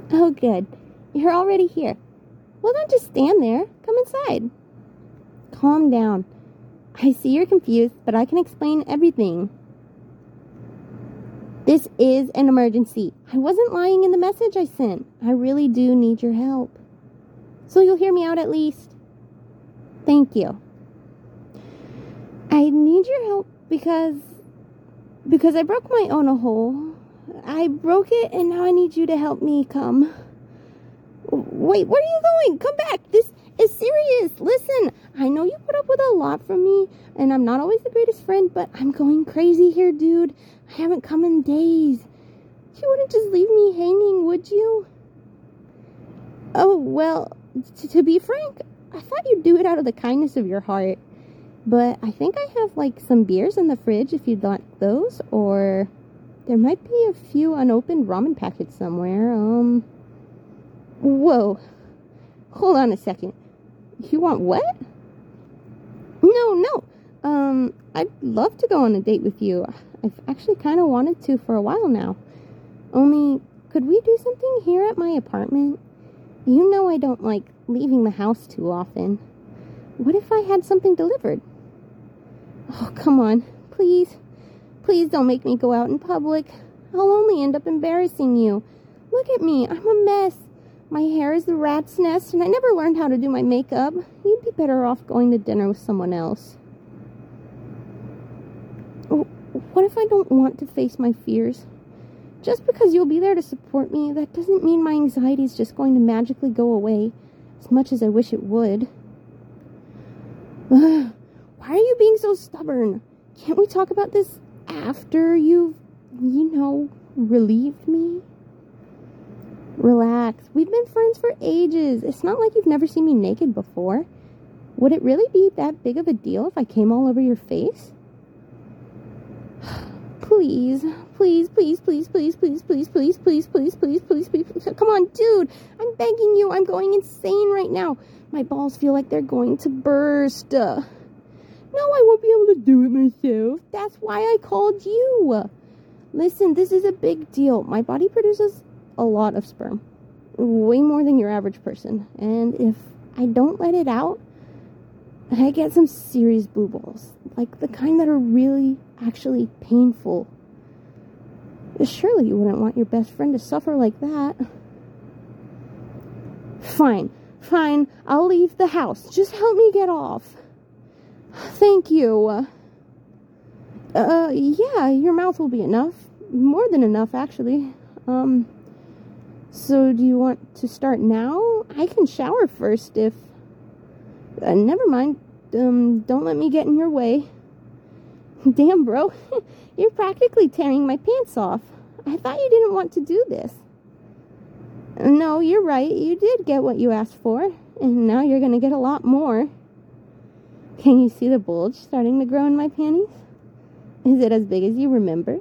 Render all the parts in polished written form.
Oh, good. You're already here. Well, don't just stand there. Come inside. Calm down. I see you're confused, but I can explain everything. This is an emergency. I wasn't lying in the message I sent. I really do need your help. So you'll hear me out at least. Thank you. I need your help because I broke my own hole. I broke it and now I need you to help me come. Wait, where are you going? Come back. This is serious. Listen, I know you put up with a lot from me and I'm not always the greatest friend, but I'm going crazy here, dude. I haven't come in days. You wouldn't just leave me hanging, would you? Oh, well, to be frank, I thought you'd do it out of the kindness of your heart. But I think I have, like, some beers in the fridge if you'd like those. Or there might be a few unopened ramen packets somewhere. Whoa. Hold on a second. You want what? No. I'd love to go on a date with you. I've actually kind of wanted to for a while now. Only, could we do something here at my apartment? You know I don't like leaving the house too often. What if I had something delivered? Oh, come on. Please. Please don't make me go out in public. I'll only end up embarrassing you. Look at me. I'm a mess. My hair is the rat's nest, and I never learned how to do my makeup. You'd be better off going to dinner with someone else. Oh, what if I don't want to face my fears? Just because you'll be there to support me, that doesn't mean my anxiety is just going to magically go away, as much as I wish it would. Why are you being so stubborn? Can't we talk about this after you've, relieved me? Relax. We've been friends for ages. It's not like you've never seen me naked before. Would it really be that big of a deal if I came all over your face? Please. Come on, dude. I'm begging you. I'm going insane right now. My balls feel like they're going to burst. No, I won't be able to do it myself. That's why I called you. Listen, this is a big deal. My body produces a lot of sperm. Way more than your average person. And if I don't let it out, I get some serious blue balls. Like the kind that are really, actually painful. Surely you wouldn't want your best friend to suffer like that. Fine. I'll leave the house. Just help me get off. Thank you. Yeah, your mouth will be enough. More than enough, actually. So do you want to start now? I can shower first if... never mind. Don't let me get in your way. Damn, bro. You're practically tearing my pants off. I thought you didn't want to do this. No, you're right. You did get what you asked for. And now you're gonna get a lot more. Can you see the bulge starting to grow in my panties? Is it as big as you remember?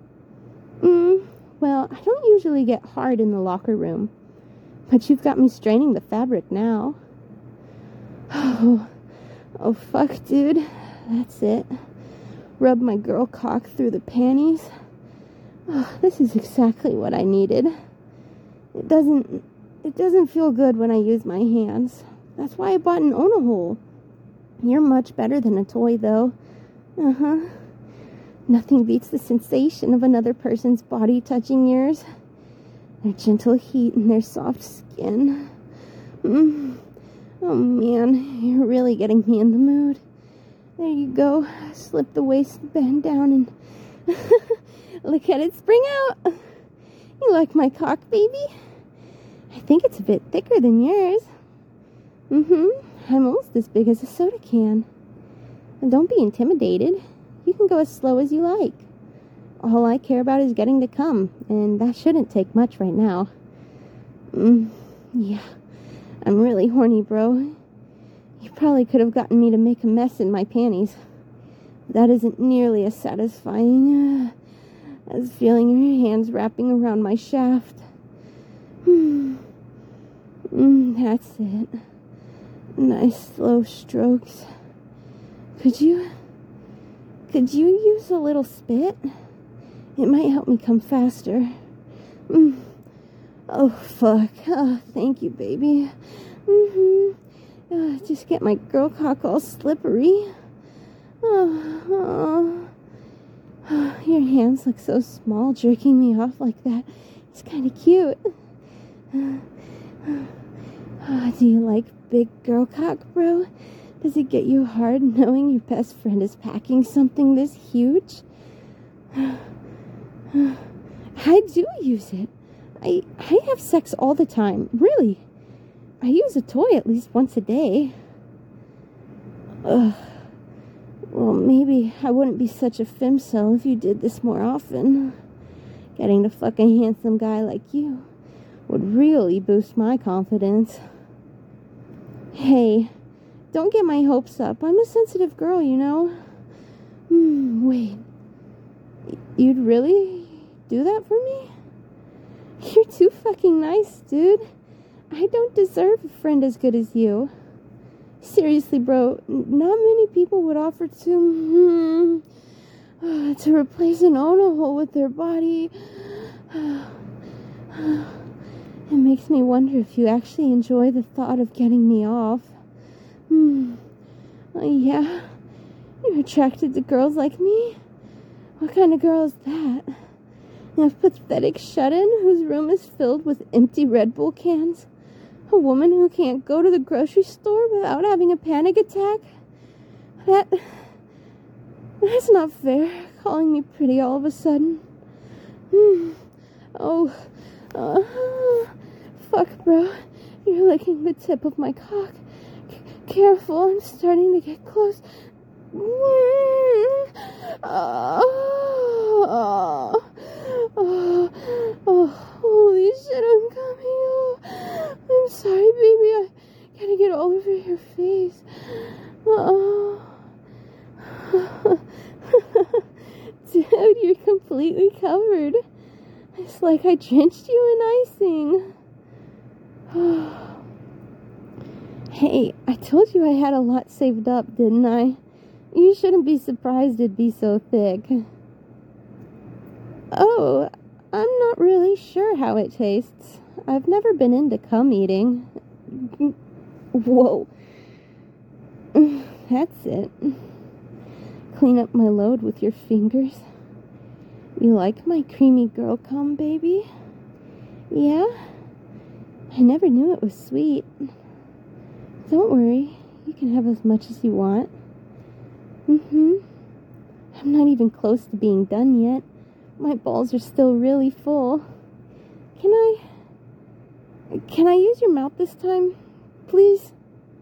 Well, I don't usually get hard in the locker room. But you've got me straining the fabric now. Oh, fuck, dude. That's it. Rub my girl cock through the panties. Oh, this is exactly what I needed. It doesn't feel good when I use my hands. That's why I bought an Onahole. You're much better than a toy, though. Nothing beats the sensation of another person's body touching yours. Their gentle heat and their soft skin. Oh, man, you're really getting me in the mood. There you go. Slip the waistband down and look at it spring out. You like my cock, baby? I think it's a bit thicker than yours. I'm almost as big as a soda can. And don't be intimidated. You can go as slow as you like. All I care about is getting to come, and that shouldn't take much right now. Yeah, I'm really horny, bro. You probably could have gotten me to make a mess in my panties. That isn't nearly as satisfying as feeling your hands wrapping around my shaft. That's it. Nice slow strokes. Could you use a little spit? It might help me come faster. Oh, fuck. Oh, thank you, baby. Just get my girl cock all slippery. Oh. Your hands look so small, jerking me off like that. It's kind of cute. Do you like big girl cock, bro? Does it get you hard knowing your best friend is packing something this huge? I do use it. I have sex all the time. Really. I use a toy at least once a day. Ugh. Well, maybe I wouldn't be such a femcel if you did this more often. Getting to fuck a handsome guy like you would really boost my confidence. Hey, don't get my hopes up. I'm a sensitive girl, you know. Wait. You'd really do that for me? You're too fucking nice, dude. I don't deserve a friend as good as you. Seriously, bro, not many people would offer to replace an Ono hole with their body. It makes me wonder if you actually enjoy the thought of getting me off. Yeah? You're attracted to girls like me? What kind of girl is that? A pathetic shut-in whose room is filled with empty Red Bull cans? A woman who can't go to the grocery store without having a panic attack? That's not fair, calling me pretty all of a sudden. Fuck, bro. You're licking the tip of my cock. Careful, I'm starting to get close. Holy shit, I'm coming. I'm sorry, baby. I gotta get all over your face. Dude, you're completely covered. It's like I drenched you in icing. Hey, I told you I had a lot saved up, didn't I? You shouldn't be surprised it'd be so thick. Oh, I'm not really sure how it tastes. I've never been into cum eating. Whoa. That's it. Clean up my load with your fingers. You like my creamy girl cum, baby? Yeah? I never knew it was sweet. Don't worry. You can have as much as you want. I'm not even close to being done yet. My balls are still really full. Can I use your mouth this time? Please?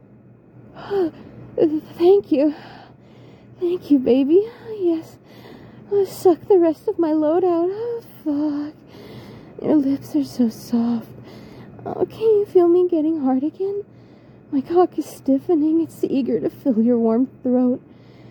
Thank you. Thank you, baby. Yes. I'll suck the rest of my load out. Oh, fuck. Your lips are so soft. Oh, can you feel me getting hard again? My cock is stiffening. It's eager to fill your warm throat.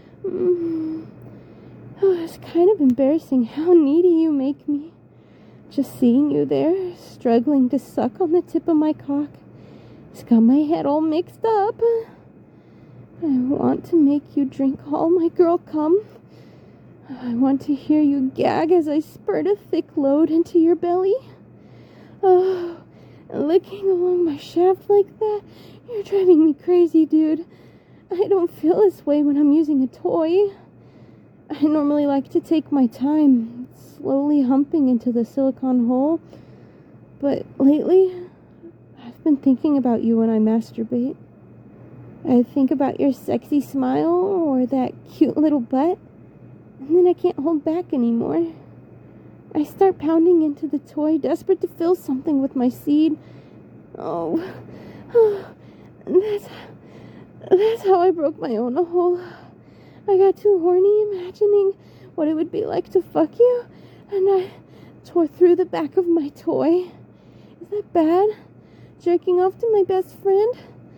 Oh, it's kind of embarrassing how needy you make me. Just seeing you there, struggling to suck on the tip of my cock, it's got my head all mixed up. I want to make you drink all my girl cum. I want to hear you gag as I spurt a thick load into your belly. Oh, licking along my shaft like that, you're driving me crazy, dude. I don't feel this way when I'm using a toy. I normally like to take my time, slowly humping into the silicone hole. But lately, I've been thinking about you when I masturbate. I think about your sexy smile or that cute little butt, and then I can't hold back anymore. I start pounding into the toy, desperate to fill something with my seed. Oh, that's how I broke my own hole. I got too horny imagining what it would be like to fuck you, and I tore through the back of my toy. Is that bad? Jerking off to my best friend?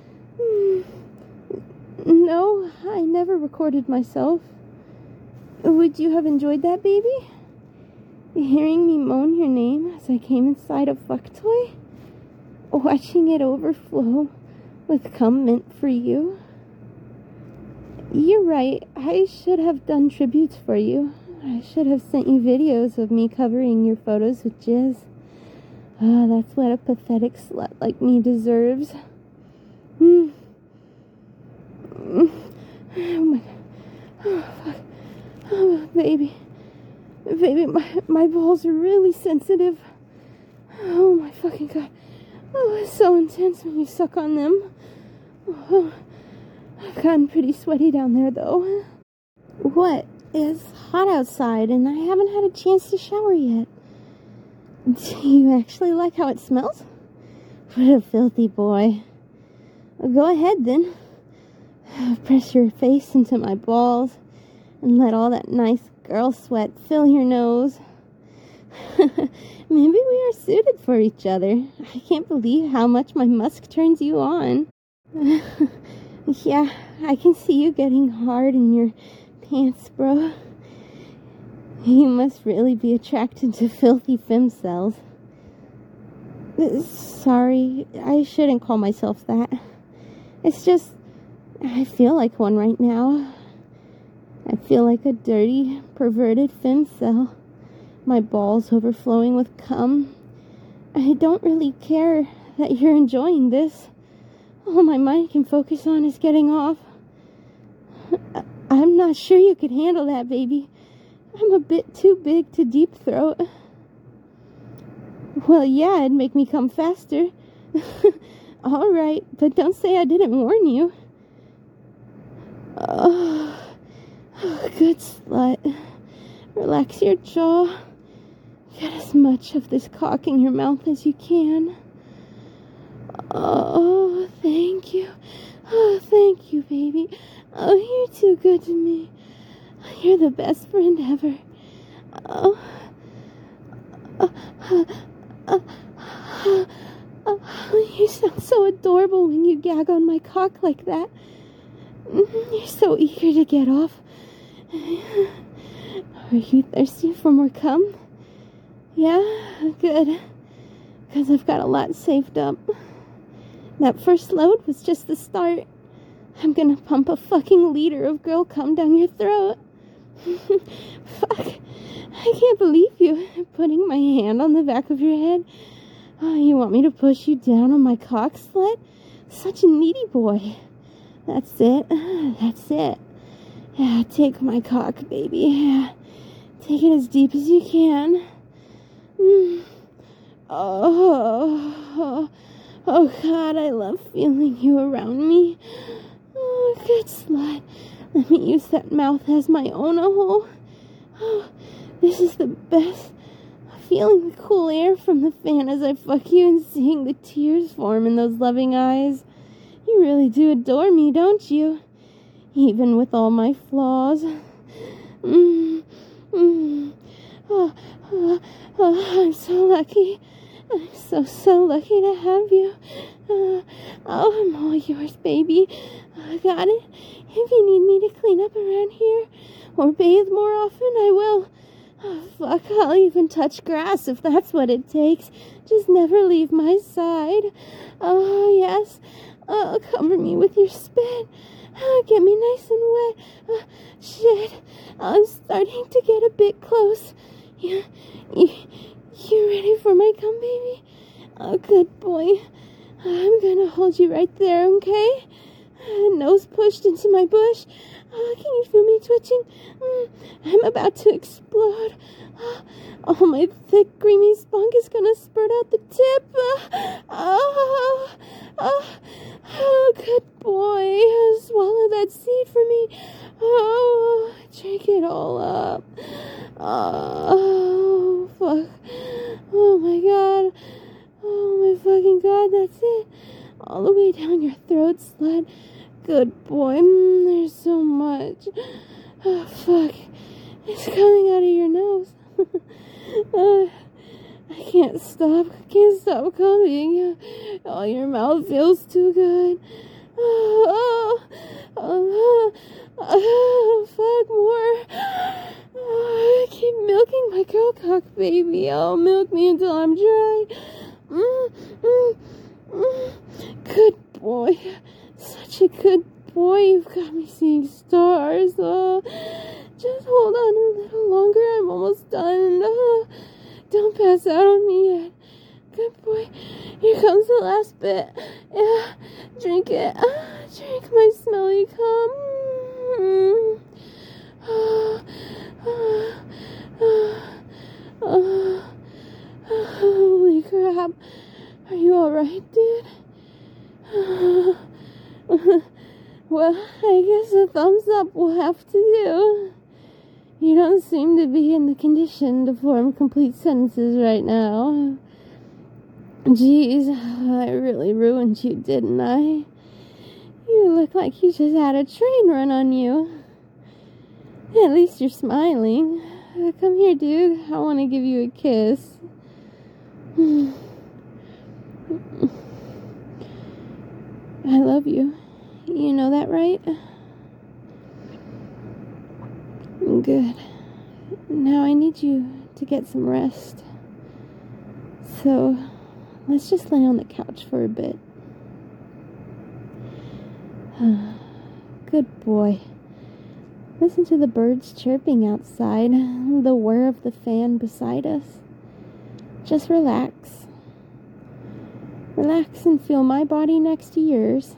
No, I never recorded myself. Would you have enjoyed that, baby? Hearing me moan your name as I came inside a fuck toy? Watching it overflow with cum meant for you? You're right. I should have done tributes for you. I should have sent you videos of me covering your photos with jizz. Ah, that's what a pathetic slut like me deserves. Oh my god. Oh, fuck. Oh, baby. Baby, my balls are really sensitive. Oh my fucking god. Oh, it's so intense when you suck on them. Oh, I've gotten pretty sweaty down there, though. What? It's hot outside, and I haven't had a chance to shower yet. Do you actually like how it smells? What a filthy boy. Well, go ahead, then. Press your face into my balls, and let all that nice girl sweat fill your nose. Maybe we are suited for each other. I can't believe how much my musk turns you on. Yeah, I can see you getting hard in your pants, bro. You must really be attracted to filthy femcells. Sorry, I shouldn't call myself that. It's just, I feel like one right now. I feel like a dirty, perverted femcell. My balls overflowing with cum. I don't really care that you're enjoying this. All my mind can focus on is getting off. I'm not sure you could handle that, baby. I'm a bit too big to deep throat. Well, yeah, it'd make me come faster. Alright, but don't say I didn't warn you. Oh, good slut. Relax your jaw. Get as much of this cock in your mouth as you can. Oh, thank you. Oh, thank you, baby. Oh, you're too good to me. You're the best friend ever. Oh. You sound so adorable when you gag on my cock like that. You're so eager to get off. Are you thirsty for more cum? Yeah? Good. Because I've got a lot saved up. That first load was just the start. I'm gonna pump a fucking liter of girl cum down your throat. Fuck. I can't believe you putting my hand on the back of your head. Oh, you want me to push you down on my cock, slut? Such a needy boy. That's it. That's it. Yeah, take my cock, baby. Yeah. Take it as deep as you can. Oh, God, I love feeling you around me. Oh, good slut. Let me use that mouth as my own hole. Oh, this is the best. Feeling the cool air from the fan as I fuck you and seeing the tears form in those loving eyes. You really do adore me, don't you? Even with all my flaws. Oh, I'm so lucky. I'm so lucky to have you. I'm all yours, baby. Got it? If you need me to clean up around here or bathe more often, I will. Oh, fuck, I'll even touch grass if that's what it takes. Just never leave my side. Oh, yes. Oh, cover me with your spit. Oh, get me nice and wet. Shit. I'm starting to get a bit close. You ready for my cum, baby? Oh, good boy. I'm gonna hold you right there, okay? Nose pushed into my bush. Can you feel me twitching? I'm about to explode. Oh, my thick, creamy spunk is gonna spurt out the tip. Oh, good boy. Swallow that seed for me. Oh, drink it all up. Oh, fuck. Oh, my God. Oh, my fucking God, that's it. All the way down your throat, slut. Good boy. There's so much. Oh, fuck. It's coming out of your nose. I can't stop. Can't stop coming. Oh, your mouth feels too good. Fuck more. I keep milking my girl cock, baby. Oh, milk me until I'm dry. Good boy. Such a good boy. You've got me seeing stars. Just hold on a little longer. I'm almost done. Don't pass out on me yet. Good boy. Here comes the last bit. Yeah, drink it. Drink my smelly cum. Holy crap. Are you alright, dude? Well, I guess a thumbs up will have to do. You don't seem to be in the condition to form complete sentences right now. Jeez, I really ruined you, didn't I? You look like you just had a train run on you. At least you're smiling. Come here, dude. I want to give you a kiss. I love you. You know that, right? Good. Now I need you to get some rest. So, let's just lay on the couch for a bit. Good boy. Listen to the birds chirping outside, the whir of the fan beside us. Just relax. Relax and feel my body next to yours.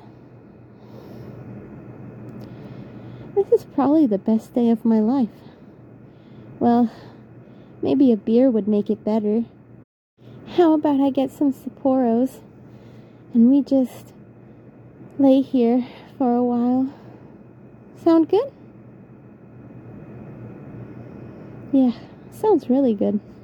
This is probably the best day of my life. Well, maybe a beer would make it better. How about I get some Sapporos and we just lay here for a while? Sound good? Yeah, sounds really good.